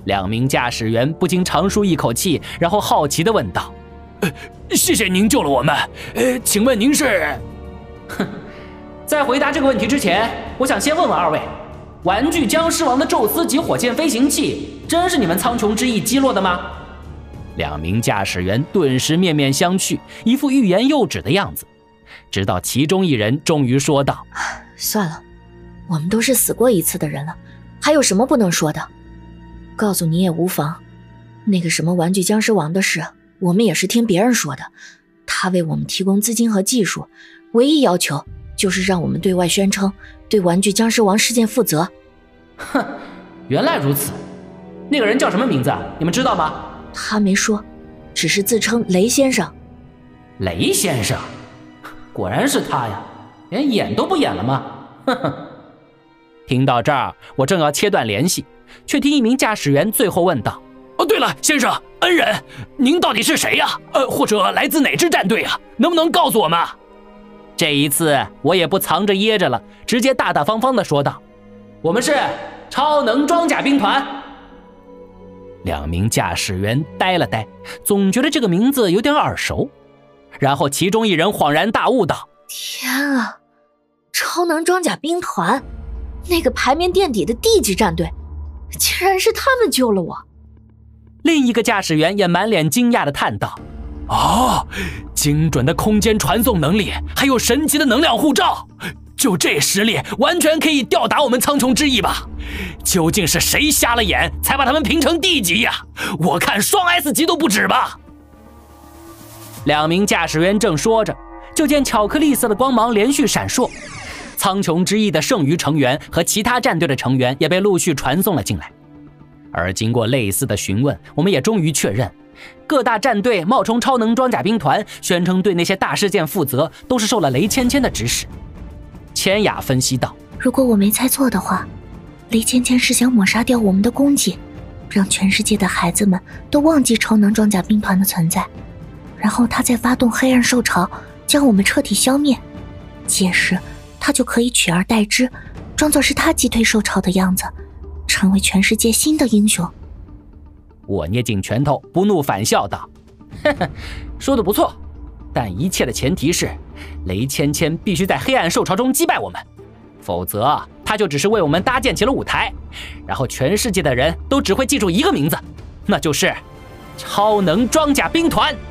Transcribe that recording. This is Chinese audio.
2名驾驶员不禁长舒一口气，然后好奇地问道：“ 谢谢您救了我们。请问您是？” 哼，在回答这个问题之前，我想先问问2位，玩具僵尸王的宙斯级火箭飞行器真是你们苍穹之翼击落的吗？2名驾驶员顿时面面相觑，一副欲言又止的样子。直到其中一人终于说道：“ 算了，我们都是死过一次的人了，还有什么不能说的？告诉你也无妨，那个什么玩具僵尸王的事，我们也是听别人说的。他为我们提供资金和技术，唯一要求就是让我们对外宣称对玩具僵尸王事件负责。” 哼，原来如此。那个人叫什么名字啊？你们知道吗？ 他没说，只是自称雷先生。 雷先生，果然是他呀，连演都不演了吗？呵呵。听到这儿，我正要切断联系，却听一名驾驶员最后问道：“ 对了，先生，恩人，您到底是谁呀？或者来自哪支战队啊？能不能告诉我们？” 这一次我也不藏着掖着了，直接大大方方地说道：“我们是超能装甲兵团。”2名驾驶员呆了呆，总觉得这个名字有点耳熟。然后其中一人恍然大悟道：“ 天啊，超能装甲兵团，那个排名垫底的D级战队，竟然是他们救了我。” 另一个驾驶员也满脸惊讶地叹道：“ 精准的空间传送能力，还有神奇的能量护罩，就这实力，完全可以吊打我们苍穹之翼吧？究竟是谁瞎了眼，才把他们评成D级呀？我看双 S 级都不止吧。 ”2名驾驶员正说着，就见巧克力色的光芒连续闪烁，苍穹之翼的剩余成员和其他战队的成员也被陆续传送了进来。而经过类似的询问，我们也终于确认，各大战队冒充超能装甲兵团，宣称对那些大事件负责，都是受了雷芊芊的指使。千雅分析道：“ 如果我没猜错的话，雷芊芊是想抹杀掉我们的功绩，让全世界的孩子们都忘记超能装甲兵团的存在，然后他再发动黑暗兽潮，将我们彻底消灭。届时他就可以取而代之，装作是他击退兽潮的样子，成为全世界新的英雄。” 我捏紧拳头，不怒反笑道：“呵呵，说得不错，但一切的前提是雷芊芊必须在黑暗兽潮中击败我们，否则他就只是为我们搭建起了舞台，然后全世界的人都只会记住一个名字，那就是超能装甲兵团。”